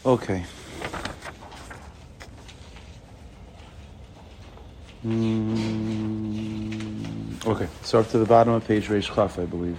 Okay. Okay, so up to the bottom of page Reish Chaf, I believe.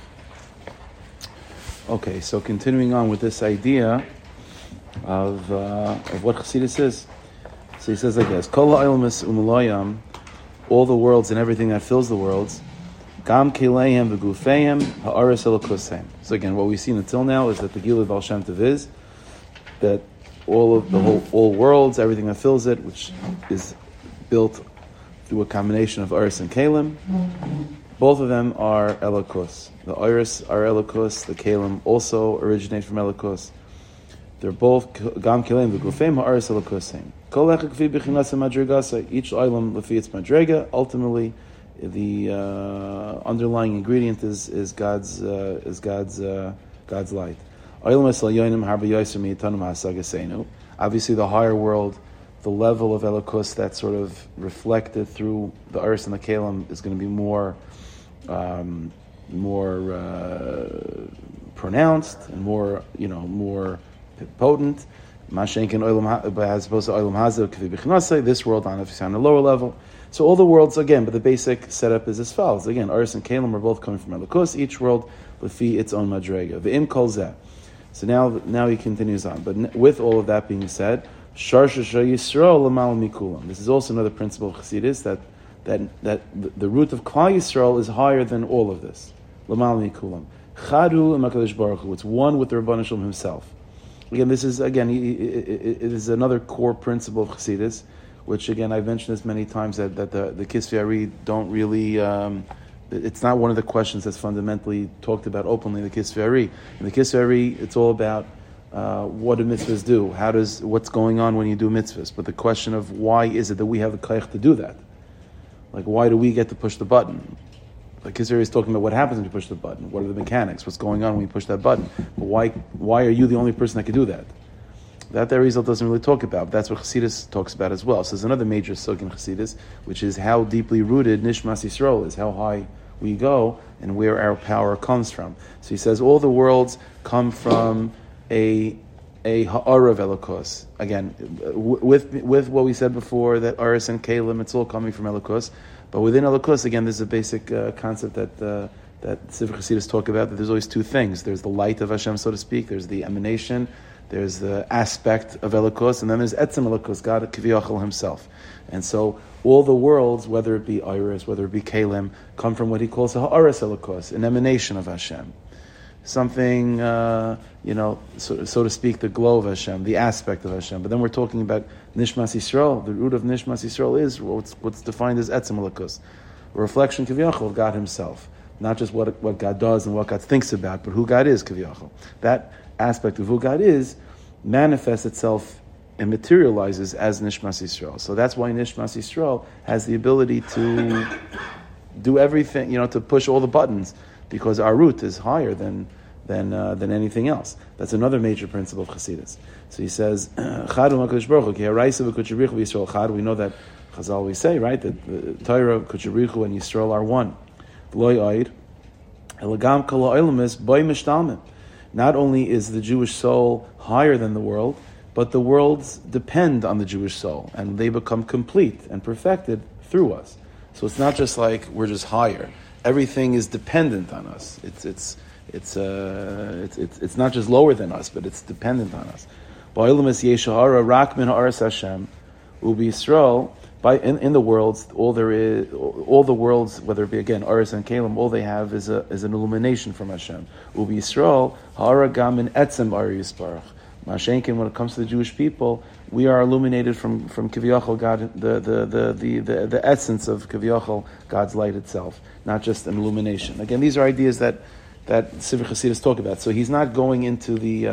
Okay, so continuing on with this idea of what Chassidus is. So he says like this: Kol ha'olamus u'meloyam, all the worlds and everything that fills the worlds, gam kileihem v'gufeihem ha'aretz elokuseim. So again, what we've seen until now is that the Gilui Baal Shem Tov is that all worlds, everything that fills it, which is built through a combination of Aris and Kalim, both of them are Elokus. The Aris are Elokus, the Kalim also originate from Elokus. They're both Gam Kalim v'Gufeim ha'Aris Elokuseim. Kol echad k'fi b'chinas madrigasa. Each item lefi its madrega. Ultimately, the underlying ingredient is God's light. Obviously, the higher world, the level of Elokus that's sort of reflected through the Aris and the Kalim is going to be more pronounced and more potent. As opposed to Olam Hazeh, this world on a lower level. So all the worlds again, but the basic setup is as follows. Again, Aris and Kalim are both coming from Elokus. Each world lefi its own madrega. V'im kol zeh. So now he continues on. But with all of that being said, Shar Shasha Yisrael Lamal Mikulam. This is also another principle of Chassidus that the root of Klal Yisrael is higher than all of this. Lamal Mikulam. Chadu L'Makadosh Baruch Hu. It's one with the Rebbeinu Shalom himself. Again, this is it is another core principle of Chassidus, which again I've mentioned this many times that the Kisvei Ari don't really. It's not one of the questions that's fundamentally talked about openly in the Kisvei Ari. In the Kisvei Ari, it's all about what do mitzvahs do? What's going on when you do mitzvahs? But the question of why is it that we have the koach to do that? Like, why do we get to push the button? The Kisvei Ari is talking about what happens when you push the button. What are the mechanics? What's going on when you push that button? But why are you the only person that can do that? That the Arizal doesn't really talk about, but that's what Chassidus talks about as well. So there's another major sug in Chassidus, which is how deeply rooted Nishmas Yisrael is, how high we go and where our power comes from. So he says all the worlds come from a ha'ara of Elokus. Again, with what we said before, that Aris and Kalim, it's all coming from Elokus. But within Elokus, again, there's a basic concept that Sifrei Chassidus talk about, that there's always two things. There's the light of Hashem, so to speak. There's the emanation. There's the aspect of Elokus. And then there's Etzem Elokus, God Kiviyachal himself. And so all the worlds, whether it be Iris, whether it be Kalim, come from what he calls a Ha'aris Elokus, an emanation of Hashem. Something, so to speak, the glow of Hashem, the aspect of Hashem. But then we're talking about Nishmas Yisrael. The root of Nishmas Yisrael is what's defined as Etzem Elokus, a reflection, Kiviyachal, of God himself. Not just what God does and what God thinks about, but who God is, Kiviyachal. That aspect of who God is manifests itself and materializes as Nishmas Yisrael. So that's why Nishmas Yisrael has the ability to do everything, to push all the buttons, because our root is higher than anything else. That's another major principle of Chassidus. So he says, Chadu HaKadosh Baruch Hu, ki haraisa v'kutzerichu v'Yisrael chad. We know that Chazal always say, right, that the Torah, Kutzerichu, and Yisrael are one. V'lo ya'id, elagam kol ha'olamis boi mishtalmim. Not only is the Jewish soul higher than the world, but the worlds depend on the Jewish soul, and they become complete and perfected through us. So it's not just like we're just higher. Everything is dependent on us. It's not just lower than us, but it's dependent on us. In the worlds, all the worlds, whether it be again Aris and Kalim, all they have is an illumination from Hashem. Ubi Yisrael ha'ara gam in etzem ari yisparach. Mashenkin, when it comes to the Jewish people, we are illuminated from Kiviyachal, God, the essence of Kiviyachal, God's light itself, not just an illumination. Again, these are ideas that Sifrei Chassidus talk about. So he's not going into the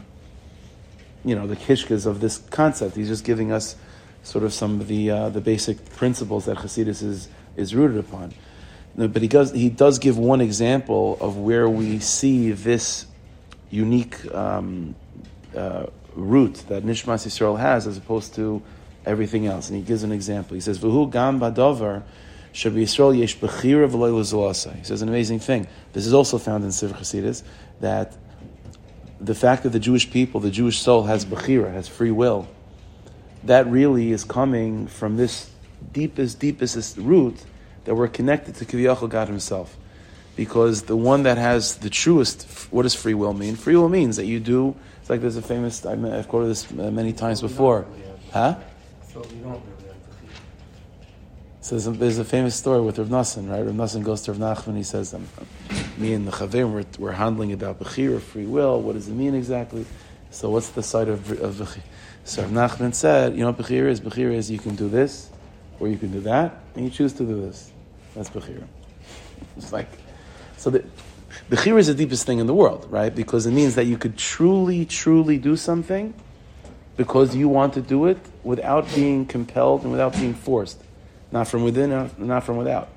kishkas of this concept. He's just giving us sort of some of the basic principles that Chassidus is rooted upon. But he does give one example of where we see this unique root that Nishmas Yisrael has, as opposed to everything else. And he gives an example. He says, "V'hu gam badavar shabi Yisrael yesh bechira v'lo l'zoasa." He says an amazing thing. This is also found in Sifrei Chassidus, that the fact that the Jewish people, the Jewish soul has bechira, has free will, that really is coming from this deepest root that we're connected to Kiviyachal God Himself. Because the one that has the truest, what does free will mean? Free will means that you do, it's like there's a famous, I've quoted this many times before. Huh? So there's a famous story with Rav Nosson, right? Rav Nosson goes to Rav Nachman, he says, me and the Chaverim, we're handling about Bechira, free will, what does it mean exactly? So what's the side of Bechira? So Rav Nachman said, you know what Bechira is? Bechira is you can do this, or you can do that, and you choose to do this. That's Bechira. It's like, so Bechira is the deepest thing in the world, right? Because it means that you could truly do something because you want to do it without being compelled and without being forced. Not from within, not from without.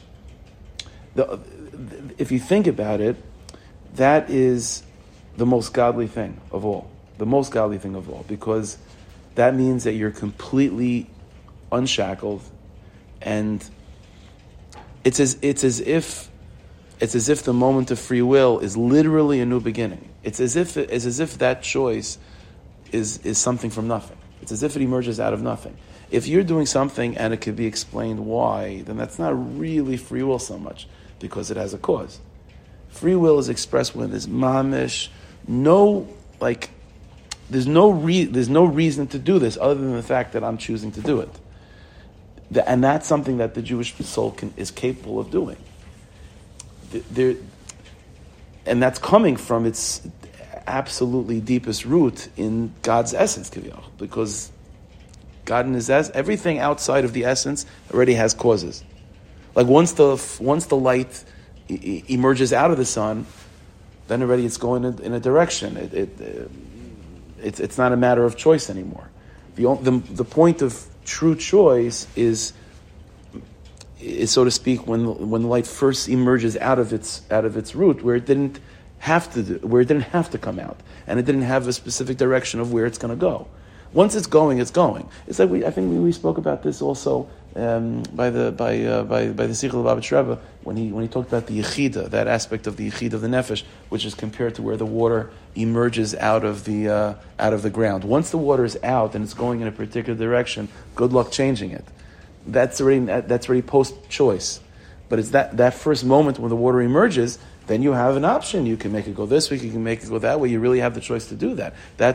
If you think about it, that is the most godly thing of all. The most godly thing of all. Because that means that you're completely unshackled, and it's as if the moment of free will is literally a new beginning. It's as if that choice is something from nothing. It's as if it emerges out of nothing. If you're doing something and it could be explained why, then that's not really free will so much, because it has a cause. Free will is expressed when there's mamish, there's no reason to do this other than the fact that I'm choosing to do it. And that's something that the Jewish soul is capable of doing. And that's coming from its absolutely deepest root in God's essence, because God in His essence, everything outside of the essence already has causes. Like once the light emerges out of the sun, then already it's going in a direction. It's not a matter of choice anymore. The point of true choice is so to speak when the light first emerges out of its root, where it didn't have to come out, and it didn't have a specific direction of where it's going to go. Once it's going, it's going. It's like I think we spoke about this also by the Sichel of Lubavitch Rebbe when he talked about the Yechida, that aspect of the Yechida of the Nefesh, which is compared to where the water emerges out of the ground. Once the water is out and it's going in a particular direction, good luck changing it. That's already post-choice. But it's that first moment when the water emerges, then you have an option. You can make it go this way, you can make it go that way. You really have the choice to do that.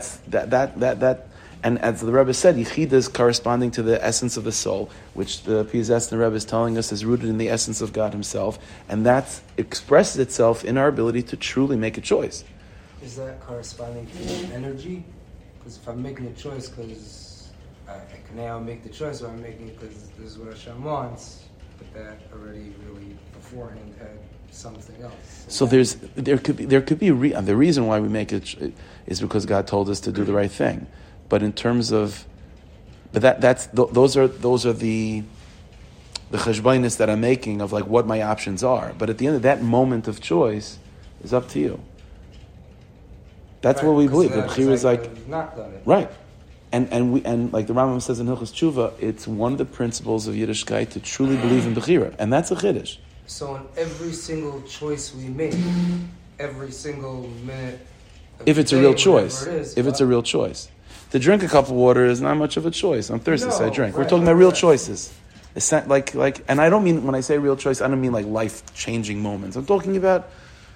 And as the Rebbe said, Yechida is corresponding to the essence of the soul, which the Piaseczner Rebbe is telling us is rooted in the essence of God Himself, and that expresses itself in our ability to truly make a choice. Is that corresponding to energy? Because if I'm making a choice because I can now make the choice, or I'm making it because this is what Hashem wants, but that already really beforehand had something else. So there could be the reason why we make it is because God told us to do the right thing. But in terms of, those are the cheshbainis that I'm making of like what my options are. But at the end of that moment of choice is up to you. That's what we believe. The bechira is like not done it. Right, and like the Rambam says in Hilchos Tshuva, it's one of the principles of Yiddishkeit to truly believe in bechira, and that's a chiddush. So in every single choice we make, every single minute, if it's a real choice, it's a real choice. To drink a cup of water is not much of a choice. I'm thirsty, so I drink. We're talking about real choices. It's like, and I don't mean, when I say real choice, I don't mean like life-changing moments. I'm talking about,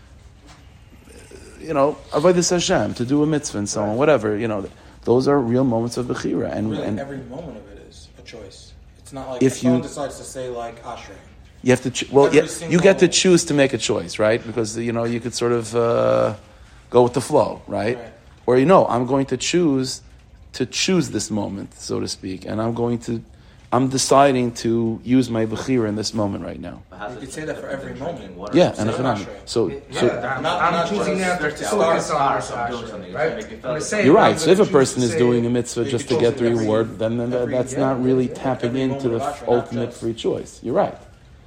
avodas Hashem, to do a mitzvah and so on, whatever, those are real moments of bechira. And every moment of it is a choice. It's not like if someone decides to say like Ashrei. You have to, you get to choose to make a choice, right? Because, you could sort of go with the flow, right? Or, I'm going to choose this moment, so to speak, and I'm deciding to use my bechira in this moment right now. You could say that for every moment. Yeah, and I'm choosing now to focus on something, right? You're right. So if a person is doing a mitzvah just to get the reward, then that's not really tapping into the ultimate free choice. You're right.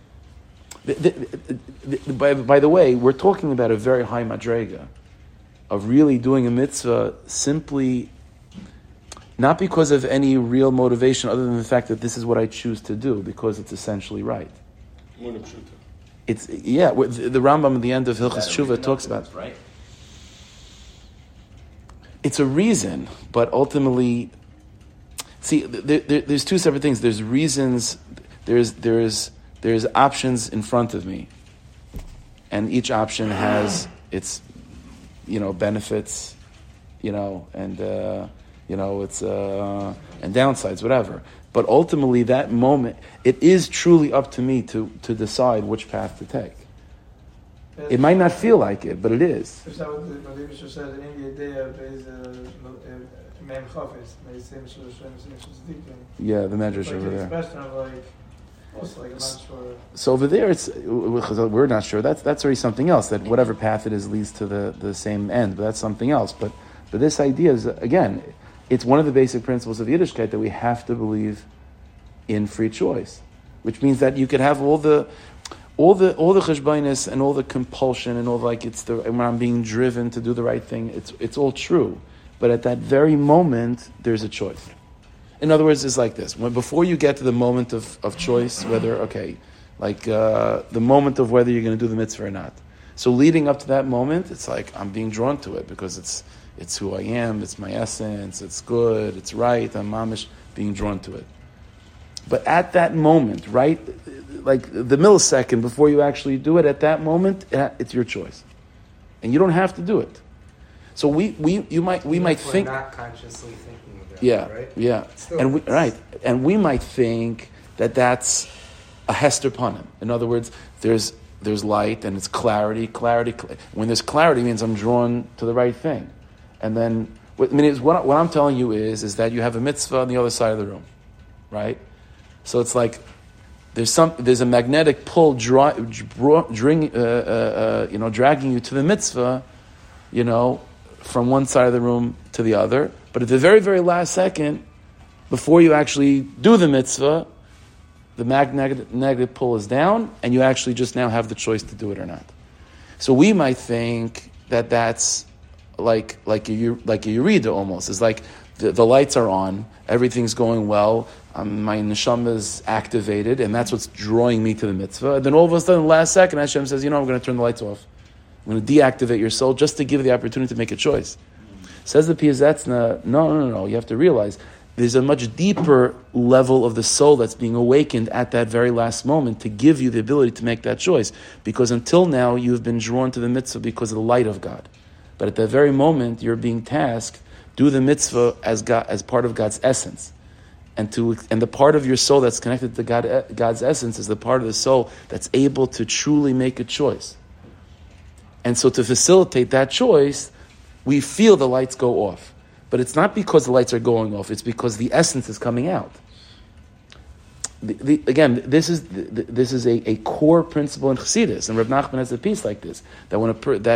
By the way, we're talking about a very high madrega of really doing a mitzvah simply not because of any real motivation other than the fact that this is what I choose to do, because it's essentially right. The Rambam at the end of Hilchos Tshuva talks about right. It's a reason, but ultimately, see, there's two separate things. There's reasons, there's options in front of me, and each option has its, benefits, and it's and downsides, whatever. But ultimately, that moment, it is truly up to me to decide which path to take. It might not feel like it, but it is. Is that what the Rebbe said in India? They have Mem Chavis, yeah, the Medrash over there. Expression of also I'm not sure. So over there, we're not sure. That's already something else. That whatever path it is leads to the same end, but that's something else. But this idea is, again, it's one of the basic principles of Yiddishkeit that we have to believe in free choice, which means that you could have all the cheshbonis and all the compulsion and all when I'm being driven to do the right thing, it's all true. But at that very moment, there's a choice. In other words, it's like this: before you get to the moment of choice, the moment of whether you're going to do the mitzvah or not. So leading up to that moment, it's like I'm being drawn to it because it's who I am, it's my essence, it's good, it's right. I'm mamish being drawn to it. But at that moment, right, like the millisecond before you actually do it, at that moment, it's your choice, and you don't have to do it. So we might think not consciously thinking of that. Right? Yeah, and we might think that that's a hester panim. In other words, there's light and it's clarity. When there's clarity, it means I'm drawn to the right thing, and then what I'm telling you is that you have a mitzvah on the other side of the room, right? So it's like there's a magnetic pull dragging you to the mitzvah, from one side of the room to the other. But at the very, very last second, before you actually do the mitzvah, the magnetic pull is down, and you actually just now have the choice to do it or not. So we might think that that's like a Yerida almost. It's like the lights are on, everything's going well, my neshama is activated, and that's what's drawing me to the mitzvah. And then all of a sudden, last second, Hashem says, I'm going to turn the lights off. I'm going to deactivate your soul just to give you the opportunity to make a choice. Says the Piazetzna, no. You have to realize there's a much deeper level of the soul that's being awakened at that very last moment to give you the ability to make that choice. Because until now, you've been drawn to the mitzvah because of the light of God. But at that very moment, you're being tasked, do the mitzvah as part of God's essence. And the part of your soul that's connected to God's essence is the part of the soul that's able to truly make a choice. And so to facilitate that choice, we feel the lights go off. But it's not because the lights are going off, it's because the essence is coming out. Again, this is a core principle in Chassidus, and Reb Nachman has a piece like this, that when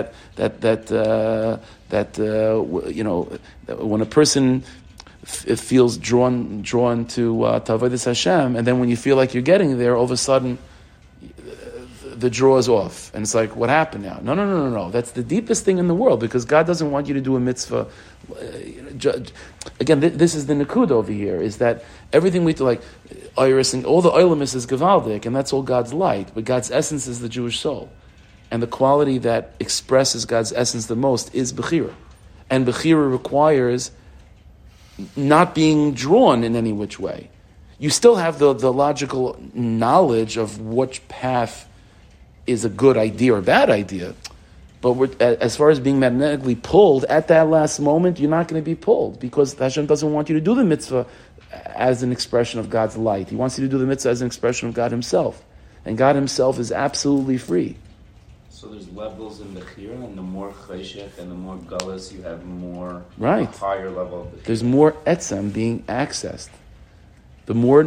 when a person feels drawn to Avodas Hashem, and then when you feel like you're getting there, all of a sudden the draw is off, and it's like, what happened now? No. That's the deepest thing in the world, because God doesn't want you to do a mitzvah. Again, this is the Nakuda over here, is that everything we do, like Iris and all the Oilimus is Gavaldik, and that's all God's light, but God's essence is the Jewish soul. And the quality that expresses God's essence the most is Bechira. And Bechira requires not being drawn in any which way. You still have the logical knowledge of which path is a good idea or bad idea, but as far as being magnetically pulled at that last moment, you're not going to be pulled, because Hashem doesn't want you to do the mitzvah as an expression of God's light. He wants you to do the mitzvah as an expression of God Himself, and God Himself is absolutely free. So there's levels in Bechira, and the more chayshech and the more gullus you have, more right. A higher level of Bechira. There's more etzem being accessed. The more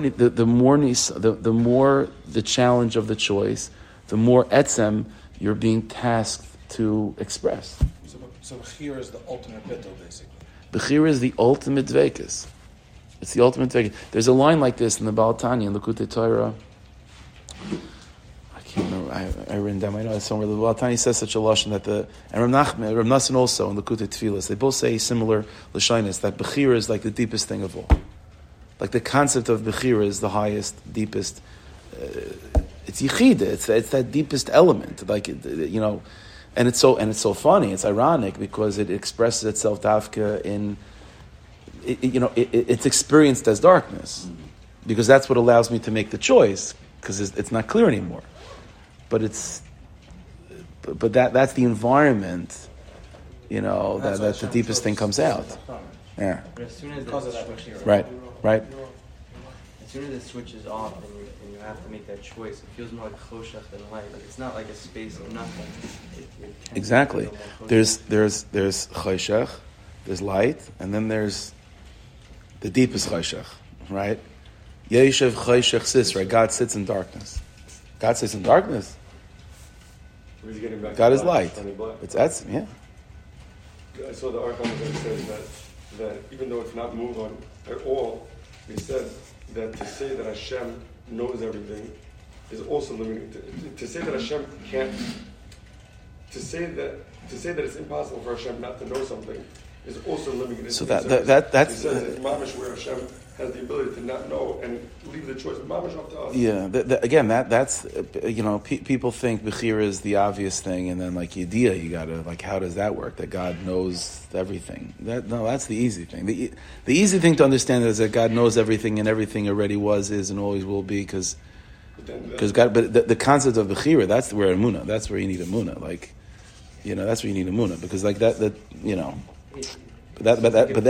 the challenge of the choice, the more etzem you're being tasked to express. So Bechira is the ultimate bittul, basically. Bechira is the ultimate dveikus. It's the ultimate dveikus. There's a line like this in the Baal Tanya, in Likutei Torah. I can't remember. I written down. I know it's somewhere. The Baal Tanya says such a lashon that and Rav Nassan also in Likutei Tfilas, they both say similar lashonos, that Bechira is like the deepest thing of all. Like the concept of Bechira is the highest, deepest. It's yichida. It's that deepest element. Like And it's so funny. It's ironic because it expresses itself dafka in, it's experienced as darkness, because that's what allows me to make the choice, because it's not clear anymore. But that's the environment, that the deepest thing comes out. Yeah. But as soon as Right. As soon as it switches off and you have to make that choice, it feels more like choshech than light. Like it's not like a space of nothing. Exactly. There's choshech, there's light, and then there's the deepest choshech, right? Yeshev choshech sis, right? God sits in darkness. God sits in darkness. God is light. It's etzim, yeah. I saw the article that says that even though it's not moved on at all, it said that to say that Hashem knows everything is also limiting. To say that Hashem can't, to say that it's impossible for Hashem not to know something is also limiting. So that's it says it's mamash where Hashem has the ability to not know and leave the choice mamash up to us. Yeah, that's people think bechira is the obvious thing, and then like yediyah, you gotta how does that work? That God knows everything. That's the easy thing. The easy thing to understand is that God knows everything, and everything already was, is, and always will be, because God. But the concept of bechira, that's where emunah. That's where you need emunah. That's where you need emunah, because But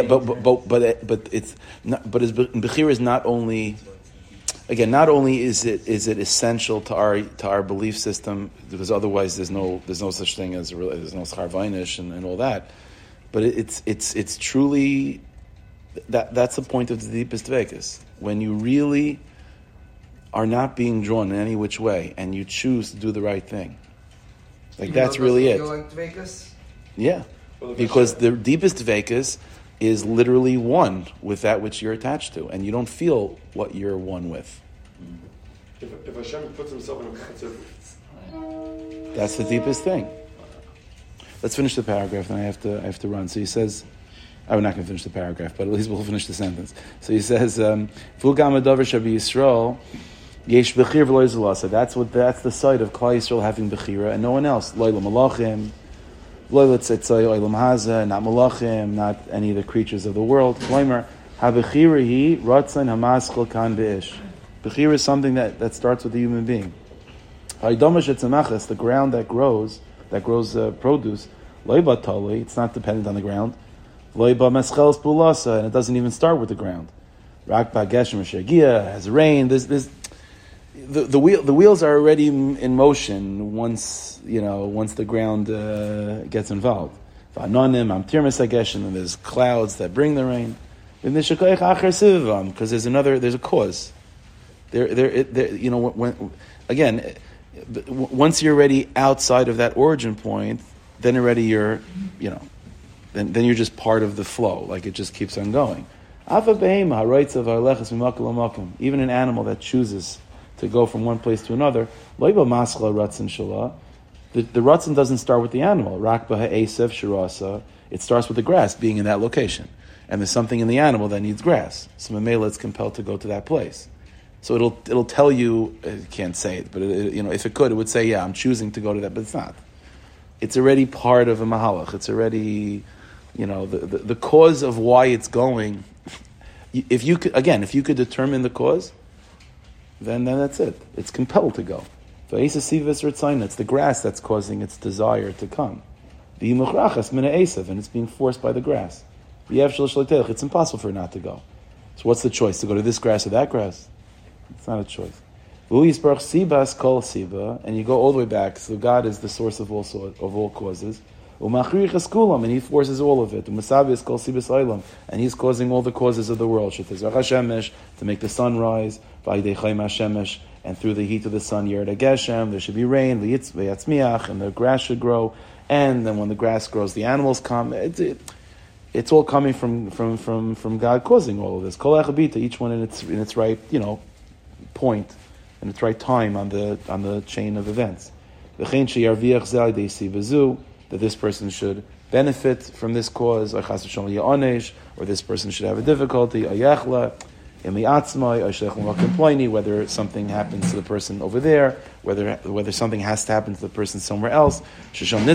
bechira is not only. Again, not only is it essential to our belief system, because otherwise there's no such thing as there's no schar vaynish and all that, but it's truly that's the point of the deepest dvekus, when you really are not being drawn in any which way and you choose to do the right thing. That's really it. Yeah. Because the deepest dvekus is literally one with that which you're attached to, and you don't feel what you're one with. If Hashem puts himself in a concept, that's the deepest thing. Let's finish the paragraph, then I have to run. So he says, we're not going to finish the paragraph, but at least we'll finish the sentence. So he says, "Fu gamadover shabi Yisrael yesh bechir v'lo yizulasa." That's the side of Klal Yisrael having bechira and no one else. Loyla malachim. Not malachim, not any of the creatures of the world. Bechira is something that starts with the human being. The ground that grows produce. It's not dependent on the ground. And it doesn't even start with the ground. Has rain. The wheels are already in motion once the ground gets involved. And there's clouds that bring the rain. Because there's a cause. Once you're already outside of that origin point, then already you're just part of the flow. It just keeps on going. Even an animal that chooses to go from one place to another, the ratzon doesn't start with the animal. It starts with the grass being in that location. And there's something in the animal that needs grass. So Mamela is compelled to go to that place. So it'll tell you, I can't say it, but if it could, it would say, yeah, I'm choosing to go to that, but it's not. It's already part of a mahalach. It's already, the cause of why it's going. If you could determine the cause, then that's it. It's compelled to go. It's the grass that's causing its desire to come. And it's being forced by the grass. It's impossible for it not to go. So what's the choice? To go to this grass or that grass? It's not a choice. And you go all the way back. So God is the source of all causes. And He forces all of it. And He's causing all the causes of the world. To make the sun rise. And through the heat of the sun, there should be rain, and the grass should grow. And then when the grass grows, the animals come. It's all coming from God causing all of this. Kol echabita, each one in its right point, in its right time on the chain of events. That this person should benefit from this cause, or this person should have a difficulty, whether something happens to the person over there, whether something has to happen to the person somewhere else. There's some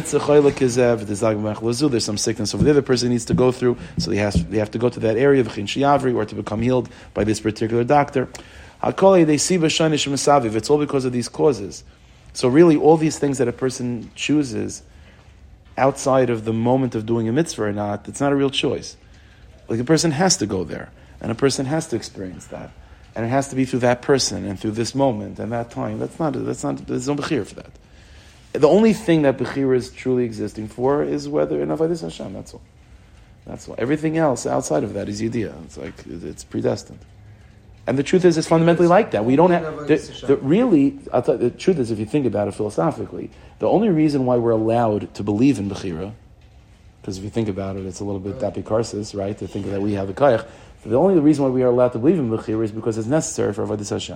sickness over there the person needs to go through, so they have to go to that area, or to become healed by this particular doctor. It's all because of these causes. So really, all these things that a person chooses outside of the moment of doing a mitzvah or not, it's not a real choice. Like a person has to go there, and a person has to experience that, and it has to be through that person and through this moment and that time. There's no bechira for that. The only thing that bechira is truly existing for is whether in avodas Hashem. That's all. That's all. Everything else outside of that is yediyah. It's like it's predestined. And the truth is, it's fundamentally like that. We don't have really. I'll tell you, the truth is, if you think about it philosophically, the only reason why we're allowed to believe in bechira, because if you think about it, it's a little bit dapikarsis, right? To think that we have a kayach. So the only reason why we are allowed to believe in bechira is because it's necessary for avodas Hashem.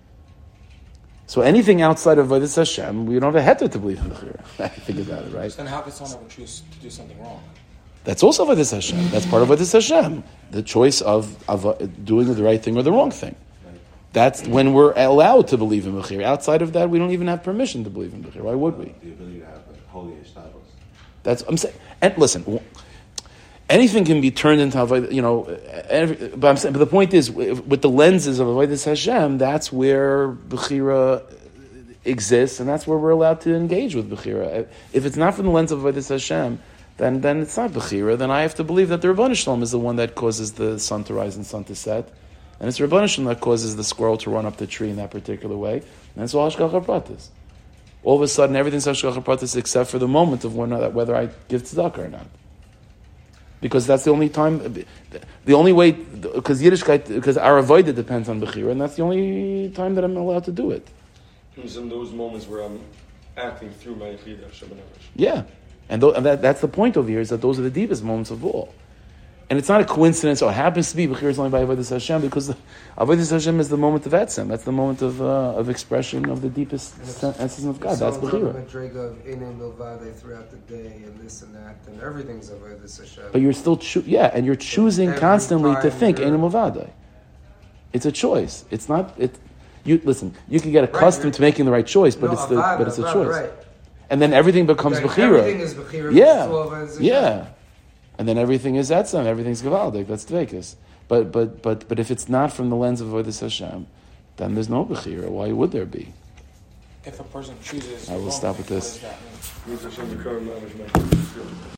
So anything outside of avodas Hashem, we don't have a heter to believe in bechira. If you think about it, right? Then how could someone ever choose to do something wrong? That's also avodas Hashem. That's part of avodas Hashem. The choice of doing the right thing or the wrong thing. That's when we're allowed to believe in bechira. Outside of that, we don't even have permission to believe in bechira. Why would we? The ability to have a holy status. That's I'm saying. And listen, anything can be turned into avodah. But I'm saying. But the point is, with the lenses of avodas Hashem, that's where bechira exists, and that's where we're allowed to engage with bechira. If it's not from the lens of avodas Hashem, then it's not bechira. Then I have to believe that the Rebbeinu Shalom is the one that causes the sun to rise and sun to set, and it's Rebbeinu Shalom that causes the squirrel to run up the tree in that particular way. And it's all hashgacha pratis. All of a sudden, everything's hashgacha pratis except for the moment of whether I give tzedakah or not. Because that's the only time, the only way, because Yiddishkeit, because our avodah depends on bechira, and that's the only time that I'm allowed to do it. It's in those moments where I'm acting through my Yechidah, Hashem and Nefesh. Yeah. And that's the point over here, is that those are the deepest moments of all. And it's not a coincidence, it happens to be bechira is only by avodas Hashem, because avodas Hashem is the moment of etzem. That's the moment of expression of the deepest essence of God. That's bechira. Throughout the day and this and that, and everything's avodas Hashem. But you're still and you're choosing constantly to think Ein Mavadai. It's a choice. It's not you listen, you can get accustomed to making the right choice, but it's a choice. Right. And then everything becomes bechira. Everything is bechira. Yeah. And then everything is etzem, everything's gevaldik. That's dveikus. But if it's not from the lens of avodas Hashem, then there's no bechira. Why would there be? If a person chooses, I will stop with this. What does that mean?